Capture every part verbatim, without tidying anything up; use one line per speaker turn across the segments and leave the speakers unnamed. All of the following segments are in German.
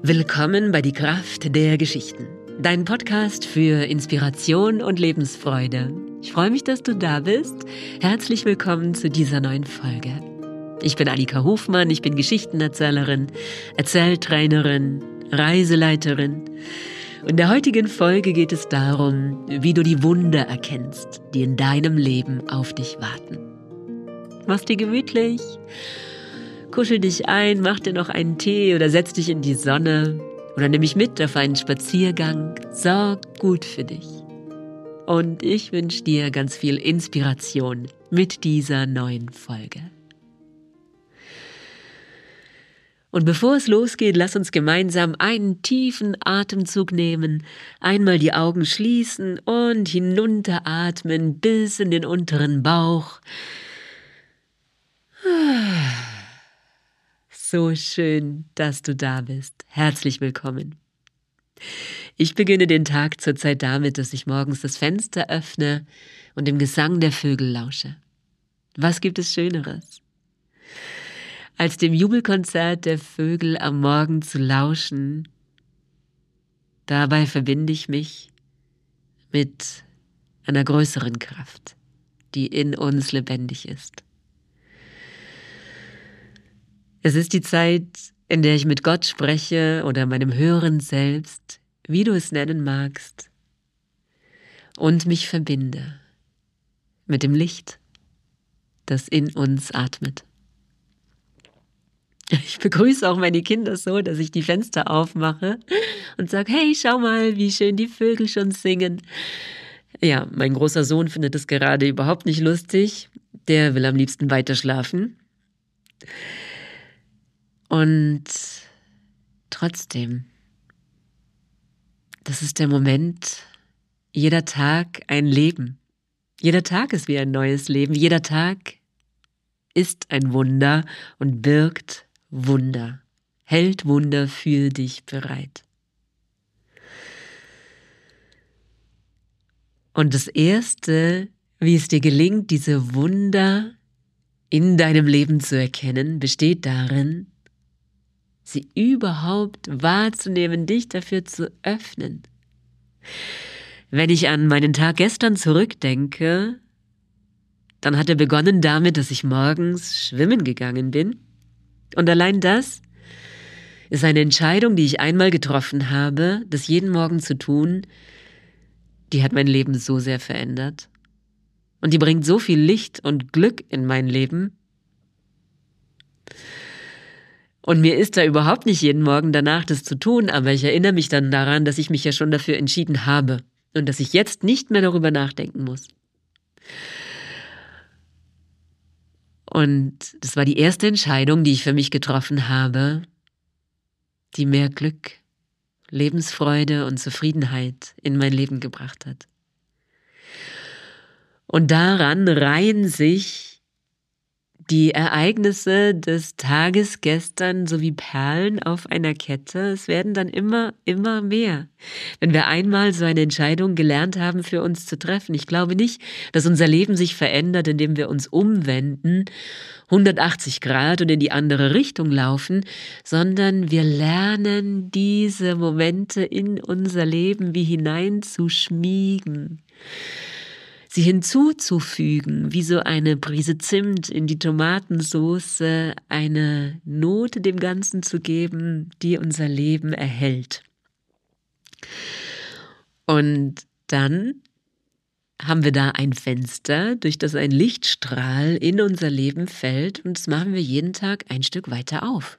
Willkommen bei Die Kraft der Geschichten, dein Podcast für Inspiration und Lebensfreude. Ich freue mich, dass du da bist. Herzlich willkommen zu dieser neuen Folge. Ich bin Annika Hofmann, ich bin Geschichtenerzählerin, Erzähltrainerin, Reiseleiterin. Und in der heutigen Folge geht es darum, wie du die Wunder erkennst, die in deinem Leben auf dich warten. Mach's dir gemütlich. Kuschel dich ein, mach dir noch einen Tee oder setz dich in die Sonne oder nimm mich mit auf einen Spaziergang. Sorg gut für dich. Und ich wünsche dir ganz viel Inspiration mit dieser neuen Folge. Und bevor es losgeht, lass uns gemeinsam einen tiefen Atemzug nehmen, einmal die Augen schließen und hinunteratmen bis in den unteren Bauch. So schön, dass du da bist. Herzlich willkommen. Ich beginne den Tag zurzeit damit, dass ich morgens das Fenster öffne und dem Gesang der Vögel lausche. Was gibt es Schöneres, als dem Jubelkonzert der Vögel am Morgen zu lauschen? Dabei verbinde ich mich mit einer größeren Kraft, die in uns lebendig ist. Es ist die Zeit, in der ich mit Gott spreche oder meinem höheren Selbst, wie du es nennen magst, und mich verbinde mit dem Licht, das in uns atmet. Ich begrüße auch meine Kinder so, dass ich die Fenster aufmache und sage, hey, schau mal, wie schön die Vögel schon singen. Ja, mein großer Sohn findet es gerade überhaupt nicht lustig. Der will am liebsten weiter schlafen. Und trotzdem, das ist der Moment, jeder Tag ein Leben. Jeder Tag ist wie ein neues Leben. Jeder Tag ist ein Wunder und birgt Wunder, hält Wunder für dich bereit. Und das Erste, wie es dir gelingt, diese Wunder in deinem Leben zu erkennen, besteht darin, sie überhaupt wahrzunehmen, dich dafür zu öffnen. Wenn ich an meinen Tag gestern zurückdenke, dann hat er begonnen damit, dass ich morgens schwimmen gegangen bin. Und allein das ist eine Entscheidung, die ich einmal getroffen habe, das jeden Morgen zu tun, die hat mein Leben so sehr verändert. Und die bringt so viel Licht und Glück in mein Leben. Und mir ist da überhaupt nicht jeden Morgen danach, das zu tun, aber ich erinnere mich dann daran, dass ich mich ja schon dafür entschieden habe und dass ich jetzt nicht mehr darüber nachdenken muss. Und das war die erste Entscheidung, die ich für mich getroffen habe, die mehr Glück, Lebensfreude und Zufriedenheit in mein Leben gebracht hat. Und daran reihen sich die Ereignisse des Tages gestern so wie Perlen auf einer Kette. Es werden dann immer, immer mehr. Wenn wir einmal so eine Entscheidung gelernt haben, für uns zu treffen. Ich glaube nicht, dass unser Leben sich verändert, indem wir uns umwenden, hundertachtzig Grad und in die andere Richtung laufen, sondern wir lernen, diese Momente in unser Leben wie hineinzuschmiegen, sie hinzuzufügen, wie so eine Prise Zimt in die Tomatensoße, eine Note dem Ganzen zu geben, die unser Leben erhält. Und dann haben wir da ein Fenster, durch das ein Lichtstrahl in unser Leben fällt, und das machen wir jeden Tag ein Stück weiter auf.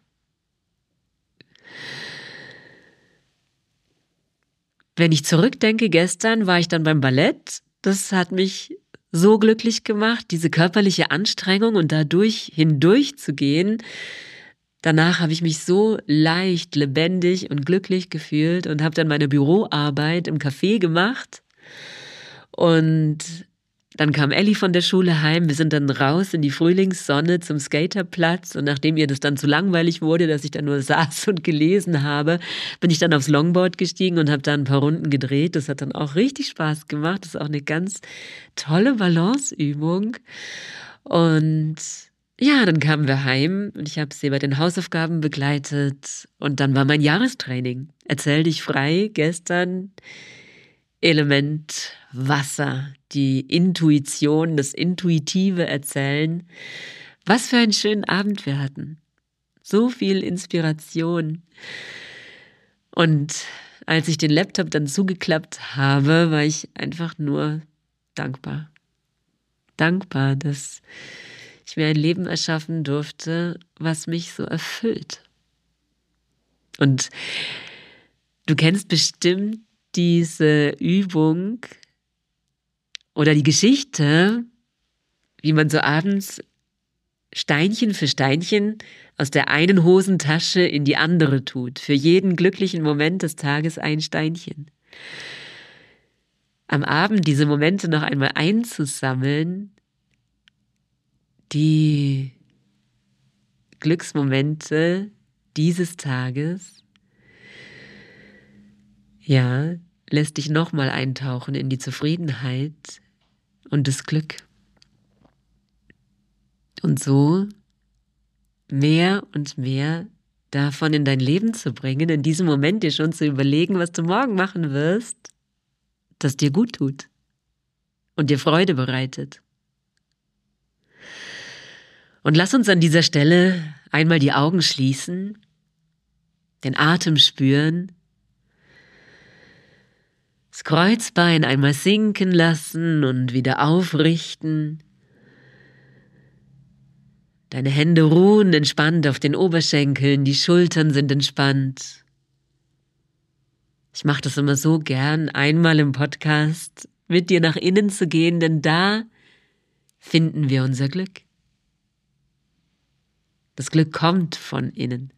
Wenn ich zurückdenke, gestern war ich dann beim Ballett. Das hat mich so glücklich gemacht, diese körperliche Anstrengung und dadurch hindurch zu gehen. Danach habe ich mich so leicht, lebendig und glücklich gefühlt und habe dann meine Büroarbeit im Café gemacht. Und dann kam Elli von der Schule heim, wir sind dann raus in die Frühlingssonne zum Skaterplatz, und nachdem ihr das dann zu langweilig wurde, dass ich dann nur saß und gelesen habe, bin ich dann aufs Longboard gestiegen und habe dann ein paar Runden gedreht. Das hat dann auch richtig Spaß gemacht. Das ist auch eine ganz tolle Balanceübung. Und Ja, dann kamen wir heim und ich habe sie bei den Hausaufgaben begleitet und dann war mein Jahrestraining. Erzähl dich frei, gestern Element Wasser, die Intuition, das intuitive Erzählen. Was für einen schönen Abend wir hatten. So viel Inspiration. Und als ich den Laptop dann zugeklappt habe, war ich einfach nur dankbar. Dankbar, dass ich mir ein Leben erschaffen durfte, was mich so erfüllt. Und du kennst bestimmt diese Übung oder die Geschichte, wie man so abends Steinchen für Steinchen aus der einen Hosentasche in die andere tut. Für jeden glücklichen Moment des Tages ein Steinchen. Am Abend diese Momente noch einmal einzusammeln, die Glücksmomente dieses Tages, ja, lässt dich nochmal eintauchen in die Zufriedenheit und das Glück. Und so mehr und mehr davon in dein Leben zu bringen, in diesem Moment dir schon zu überlegen, was du morgen machen wirst, das dir gut tut und dir Freude bereitet. Und lass uns an dieser Stelle einmal die Augen schließen, den Atem spüren, das Kreuzbein einmal sinken lassen und wieder aufrichten. Deine Hände ruhen entspannt auf den Oberschenkeln, die Schultern sind entspannt. Ich mache das immer so gern, einmal im Podcast mit dir nach innen zu gehen, denn da finden wir unser Glück. Das Glück kommt von innen.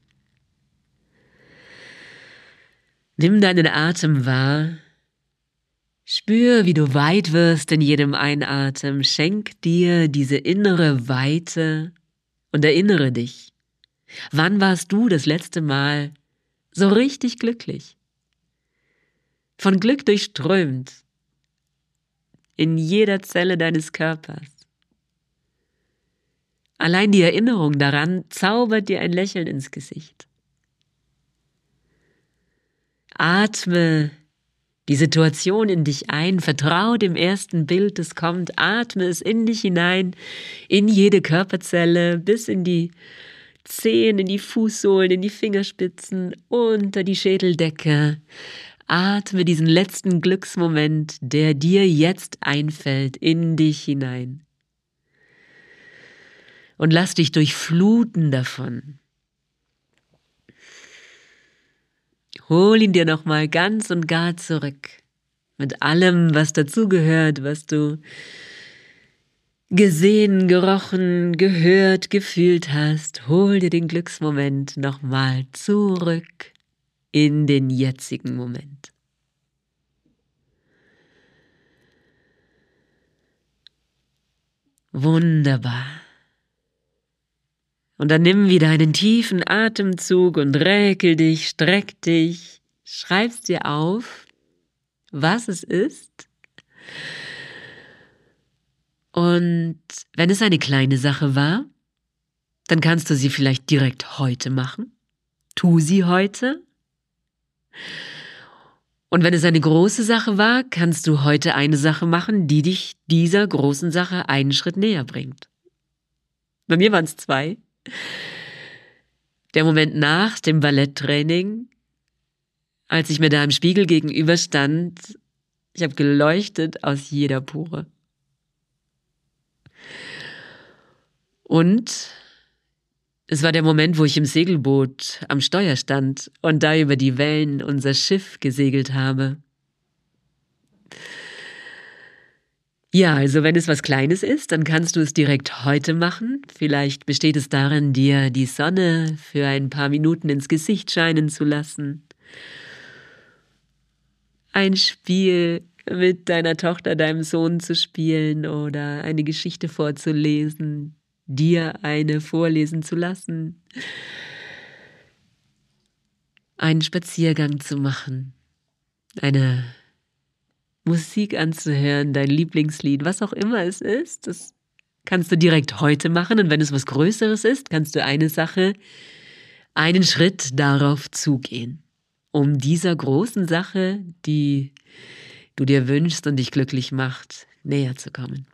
Nimm deinen Atem wahr. Spür, wie du weit wirst in jedem Einatmen. Schenk dir diese innere Weite und erinnere dich. Wann warst du das letzte Mal so richtig glücklich? Von Glück durchströmt. In jeder Zelle deines Körpers. Allein die Erinnerung daran zaubert dir ein Lächeln ins Gesicht. Atme die Situation in dich ein, vertrau dem ersten Bild, das kommt, atme es in dich hinein, in jede Körperzelle, bis in die Zehen, in die Fußsohlen, in die Fingerspitzen, unter die Schädeldecke. Atme diesen letzten Glücksmoment, der dir jetzt einfällt, in dich hinein. Und lass dich durchfluten davon. Hol ihn dir nochmal ganz und gar zurück. Mit allem, was dazugehört, was du gesehen, gerochen, gehört, gefühlt hast. Hol dir den Glücksmoment nochmal zurück in den jetzigen Moment. Wunderbar. Und dann nimm wieder einen tiefen Atemzug und räkel dich, streck dich, schreib's dir auf, was es ist. Und wenn es eine kleine Sache war, dann kannst du sie vielleicht direkt heute machen. Tu sie heute. Und wenn es eine große Sache war, kannst du heute eine Sache machen, die dich dieser großen Sache einen Schritt näher bringt. Bei mir waren es zwei. Der Moment nach dem Balletttraining, als ich mir da im Spiegel gegenüberstand, ich habe geleuchtet aus jeder Pore. Und es war der Moment, wo ich im Segelboot am Steuer stand und da über die Wellen unser Schiff gesegelt habe. Ja, also wenn es was Kleines ist, dann kannst du es direkt heute machen. Vielleicht besteht es darin, dir die Sonne für ein paar Minuten ins Gesicht scheinen zu lassen. Ein Spiel mit deiner Tochter, deinem Sohn zu spielen oder eine Geschichte vorzulesen, dir eine vorlesen zu lassen. Einen Spaziergang zu machen, eine Musik anzuhören, dein Lieblingslied, was auch immer es ist, das kannst du direkt heute machen. Und wenn es was Größeres ist, kannst du eine Sache, einen Schritt darauf zugehen, um dieser großen Sache, die du dir wünschst und dich glücklich macht, näher zu kommen.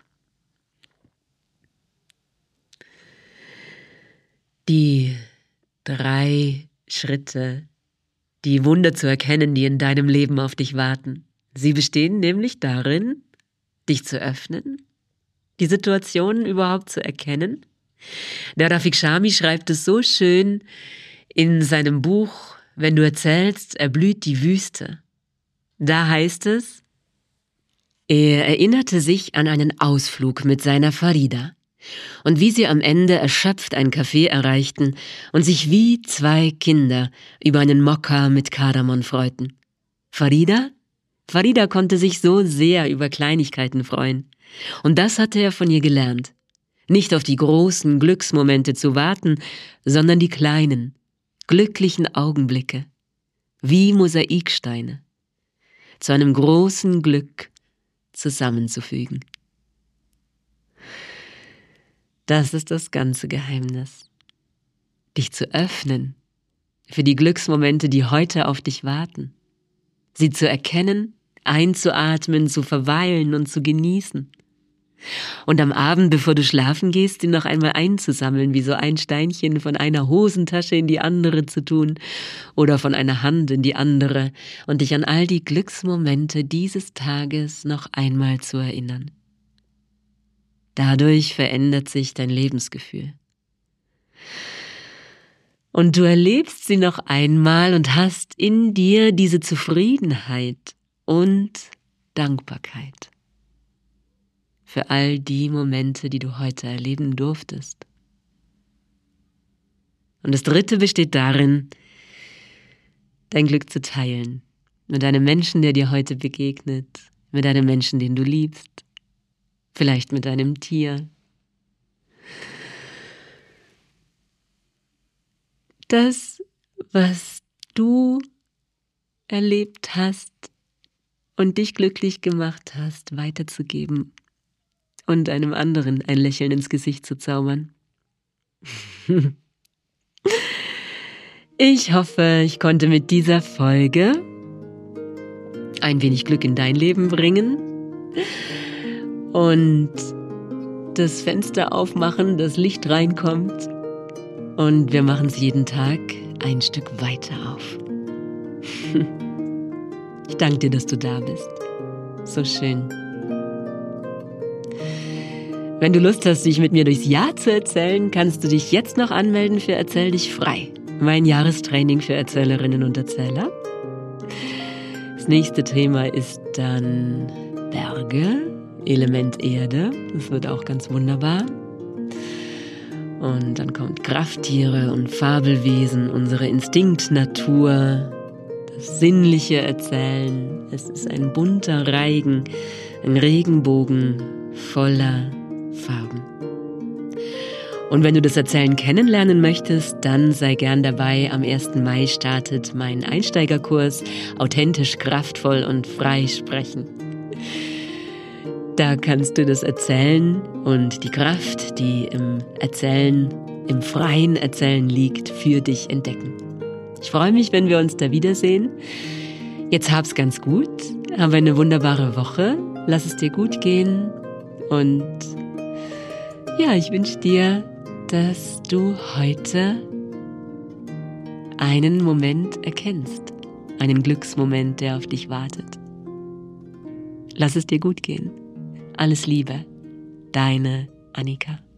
Die drei Schritte, die Wunder zu erkennen, die in deinem Leben auf dich warten. Sie bestehen nämlich darin, dich zu öffnen, die Situation überhaupt zu erkennen. Der Rafik Shami schreibt es so schön in seinem Buch, wenn du erzählst, erblüht die Wüste. Da heißt es, er erinnerte sich an einen Ausflug mit seiner Farida und wie sie am Ende erschöpft ein Café erreichten und sich wie zwei Kinder über einen Mokka mit Kardamom freuten. Farida? Farida konnte sich so sehr über Kleinigkeiten freuen. Und das hatte er von ihr gelernt. Nicht auf die großen Glücksmomente zu warten, sondern die kleinen, glücklichen Augenblicke, wie Mosaiksteine, zu einem großen Glück zusammenzufügen. Das ist das ganze Geheimnis. Dich zu öffnen für die Glücksmomente, die heute auf dich warten. Sie zu erkennen, einzuatmen, zu verweilen und zu genießen. Und am Abend, bevor du schlafen gehst, sie noch einmal einzusammeln, wie so ein Steinchen von einer Hosentasche in die andere zu tun oder von einer Hand in die andere und dich an all die Glücksmomente dieses Tages noch einmal zu erinnern. Dadurch verändert sich dein Lebensgefühl. Und du erlebst sie noch einmal und hast in dir diese Zufriedenheit und Dankbarkeit für all die Momente, die du heute erleben durftest. Und das Dritte besteht darin, dein Glück zu teilen. Mit einem Menschen, der dir heute begegnet, mit einem Menschen, den du liebst, vielleicht mit einem Tier. Das, was du erlebt hast und dich glücklich gemacht hast, weiterzugeben und einem anderen ein Lächeln ins Gesicht zu zaubern. Ich hoffe, ich konnte mit dieser Folge ein wenig Glück in dein Leben bringen und das Fenster aufmachen, das Licht reinkommt und wir machen es jeden Tag ein Stück weiter auf. Ich danke dir, dass du da bist. So schön. Wenn du Lust hast, dich mit mir durchs Jahr zu erzählen, kannst du dich jetzt noch anmelden für Erzähl dich frei, mein Jahrestraining für Erzählerinnen und Erzähler. Das nächste Thema ist dann Berge, Element Erde. Das wird auch ganz wunderbar. Und dann kommt Krafttiere und Fabelwesen, unsere Instinktnatur, das sinnliche Erzählen. Es ist ein bunter Reigen, ein Regenbogen voller Farben. Und wenn du das Erzählen kennenlernen möchtest, dann sei gern dabei. Am ersten Mai startet mein Einsteigerkurs Authentisch, kraftvoll und frei sprechen. Da kannst du das Erzählen und die Kraft, die im Erzählen, im freien Erzählen liegt, für dich entdecken. Ich freue mich, wenn wir uns da wiedersehen. Jetzt hab's ganz gut, hab eine wunderbare Woche, lass es dir gut gehen und ja, ich wünsche dir, dass du heute einen Moment erkennst, einen Glücksmoment, der auf dich wartet. Lass es dir gut gehen. Alles Liebe, deine Annika.